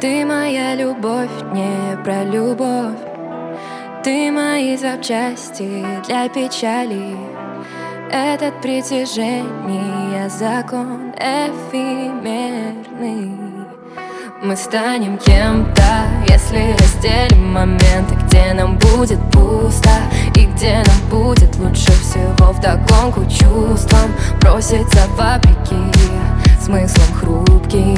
Ты моя любовь, не про любовь. Ты мои запчасти для печали. Этот притяжение закон эфемерный. Мы станем кем-то, если разделим моменты, где нам будет пусто и где нам будет лучше всего. Вдогонку чувствам броситься вопреки смыслом хрупким.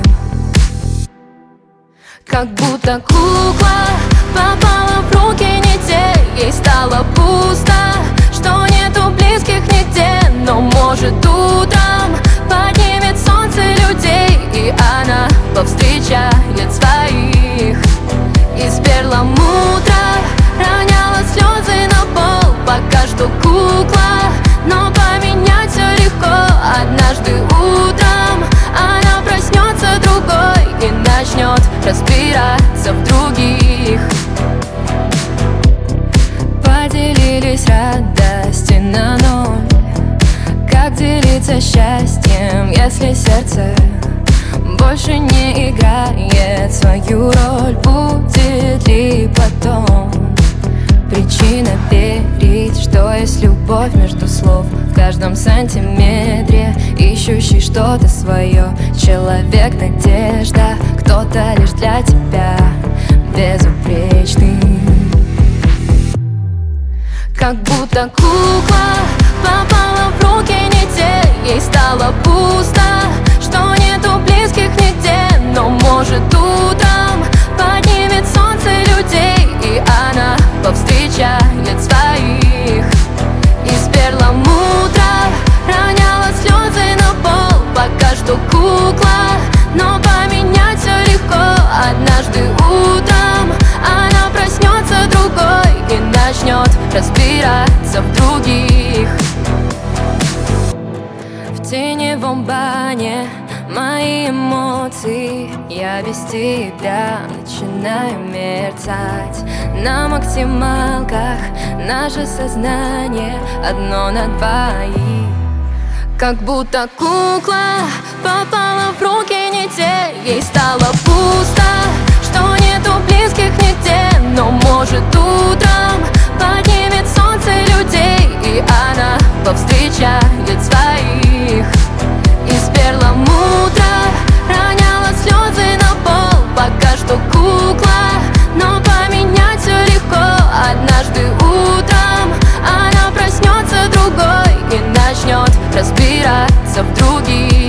Как будто кукла попала в руки не те, ей стало пусто, что нету близких нигде. Но может утром поднимет солнце людей, и она повстречает своих. Из перламутра роняла слезы на пол. Пока что кукла, но поменять все легко. Однажды утром она проснется другой и начнет разбираться в других. Поделились радости на ноль. Как делиться счастьем, если сердце больше не играет свою роль? Будет ли потом причина верить, что есть любовь между слов? В каждом сантиметре ищущий что-то свое. Человек, надежда, кто-то лишь для тебя безупречный. Как будто кукла попала в руки не те, ей стало пусто, что нету близких нигде. Но может утром поднимет солнце людей, и она повстречает своих. Из перламутра роняла слезы на пол. Пока что кукла, но поменять все легко. Однажды утром она проснется другой и начнет разбираться в других. В теневом бане мои эмоции, я без тебя начинаю мерцать. На максималках наше сознание одно на двоих. Как будто кукла попала в руки не те, ей стало пусто, что нету близких нигде. Но может утром поднимет солнце людей, и она повстречает своих. Из перламутра роняла слезы на пол. Пока что кукла, но поменять все легко. Однажды утром она проснется другой и начнет разбираться в других.